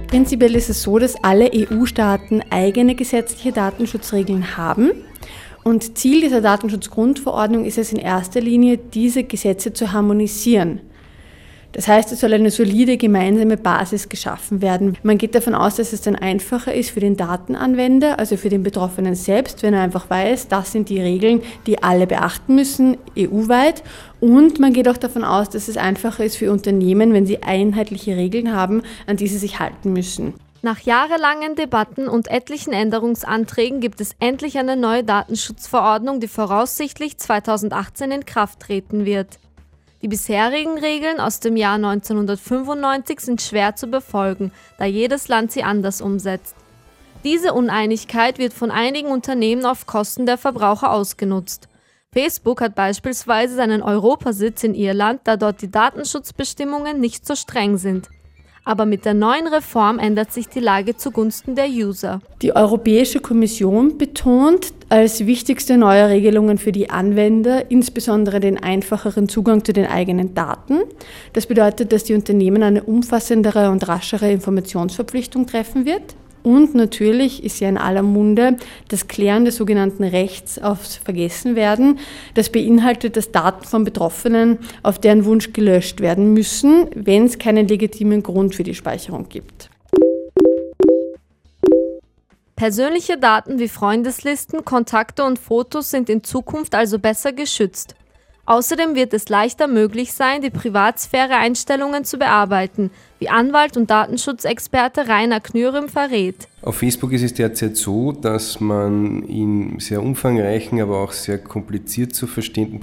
Prinzipiell ist es so, dass alle EU-Staaten eigene gesetzliche Datenschutzregeln haben. Und Ziel dieser Datenschutzgrundverordnung ist es in erster Linie, diese Gesetze zu harmonisieren. Das heißt, es soll eine solide gemeinsame Basis geschaffen werden. Man geht davon aus, dass es dann einfacher ist für den Datenanwender, also für den Betroffenen selbst, wenn er einfach weiß, das sind die Regeln, die alle beachten müssen, EU-weit. Und man geht auch davon aus, dass es einfacher ist für Unternehmen, wenn sie einheitliche Regeln haben, an die sie sich halten müssen. Nach jahrelangen Debatten und etlichen Änderungsanträgen gibt es endlich eine neue Datenschutzverordnung, die voraussichtlich 2018 in Kraft treten wird. Die bisherigen Regeln aus dem Jahr 1995 sind schwer zu befolgen, da jedes Land sie anders umsetzt. Diese Uneinigkeit wird von einigen Unternehmen auf Kosten der Verbraucher ausgenutzt. Facebook hat beispielsweise seinen Europasitz in Irland, da dort die Datenschutzbestimmungen nicht so streng sind. Aber mit der neuen Reform ändert sich die Lage zugunsten der User. Die Europäische Kommission betont als wichtigste neue Regelungen für die Anwender insbesondere den einfacheren Zugang zu den eigenen Daten. Das bedeutet, dass die Unternehmen eine umfassendere und raschere Informationsverpflichtung treffen wird. Und natürlich ist ja in aller Munde das Klären des sogenannten Rechts aufs Vergessenwerden. Das beinhaltet, dass Daten von Betroffenen auf deren Wunsch gelöscht werden müssen, wenn es keinen legitimen Grund für die Speicherung gibt. Persönliche Daten wie Freundeslisten, Kontakte und Fotos sind in Zukunft also besser geschützt. Außerdem wird es leichter möglich sein, die Privatsphäre-Einstellungen zu bearbeiten, wie Anwalt und Datenschutzexperte Rainer Knürüm verrät. Auf Facebook ist es derzeit so, dass man in sehr umfangreichen, aber auch sehr kompliziert zu verstehenden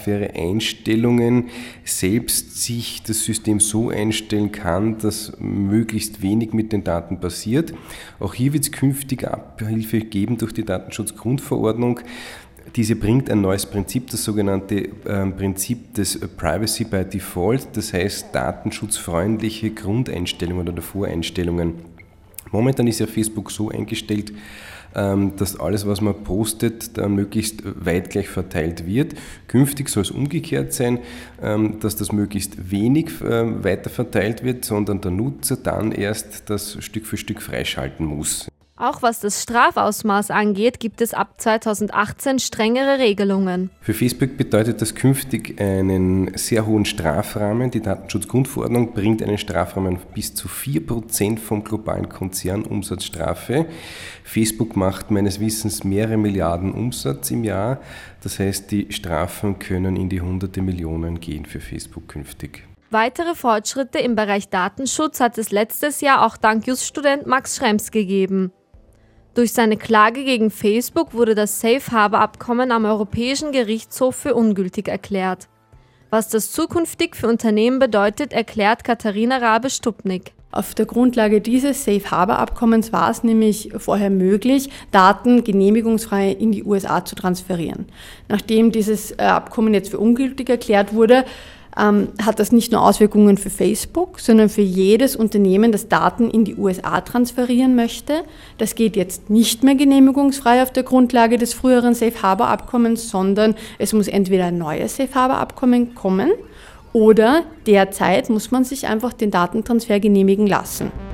Privatsphäre-Einstellungen selbst sich das System so einstellen kann, dass möglichst wenig mit den Daten passiert. Auch hier wird es künftig Abhilfe geben durch die Datenschutzgrundverordnung. Diese bringt ein neues Prinzip, das sogenannte Prinzip des Privacy by Default, das heißt datenschutzfreundliche Grundeinstellungen oder Voreinstellungen. Momentan ist ja Facebook so eingestellt, dass alles, was man postet, dann möglichst weit gleich verteilt wird. Künftig soll es umgekehrt sein, dass das möglichst wenig weiter verteilt wird, sondern der Nutzer dann erst das Stück für Stück freischalten muss. Auch was das Strafausmaß angeht, gibt es ab 2018 strengere Regelungen. Für Facebook bedeutet das künftig einen sehr hohen Strafrahmen. Die Datenschutzgrundverordnung bringt einen Strafrahmen bis zu 4% vom globalen Konzernumsatzstrafe. Facebook macht meines Wissens mehrere Milliarden Umsatz im Jahr. Das heißt, die Strafen können in die hunderte Millionen gehen für Facebook künftig. Weitere Fortschritte im Bereich Datenschutz hat es letztes Jahr auch dank Just-Student Max Schrems gegeben. Durch seine Klage gegen Facebook wurde das Safe-Harbor-Abkommen am Europäischen Gerichtshof für ungültig erklärt. Was das zukünftig für Unternehmen bedeutet, erklärt Katharina Rabe-Stupnik. Auf der Grundlage dieses Safe-Harbor-Abkommens war es nämlich vorher möglich, Daten genehmigungsfrei in die USA zu transferieren. Nachdem dieses Abkommen jetzt für ungültig erklärt wurde, hat das nicht nur Auswirkungen für Facebook, sondern für jedes Unternehmen, das Daten in die USA transferieren möchte. Das geht jetzt nicht mehr genehmigungsfrei auf der Grundlage des früheren Safe-Harbor-Abkommens, sondern es muss entweder ein neues Safe-Harbor-Abkommen kommen oder derzeit muss man sich einfach den Datentransfer genehmigen lassen.